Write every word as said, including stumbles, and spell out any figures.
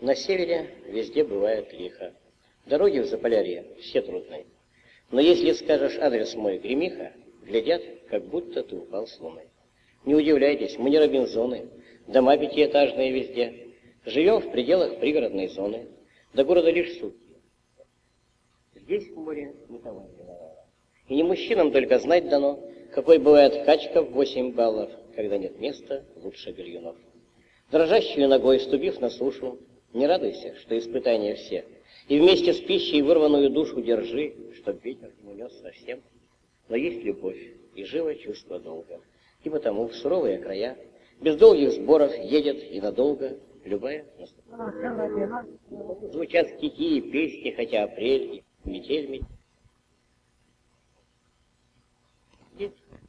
На севере везде бывает лихо, дороги в Заполярье все трудные. Но если скажешь адрес мой Гремиха, глядят, как будто ты упал с луны. Не удивляйтесь, мы не Робинзоны, дома пятиэтажные везде. Живем в пределах пригородной зоны, до города лишь сутки. Здесь в море никого не виновало. И не мужчинам только знать дано, какой бывает качка в восемь баллов, когда нет места лучше гальюнов. Дрожащую ногой, ступив на сушу, не радуйся, что испытания все, и вместе с пищей вырванную душу держи, чтоб ветер не унес совсем. Но есть любовь, и живо чувство долга, и потому в суровые края, без долгих сборов едет и надолго любая наступает. Звучат стихи и песни, хотя апрель и метель метель.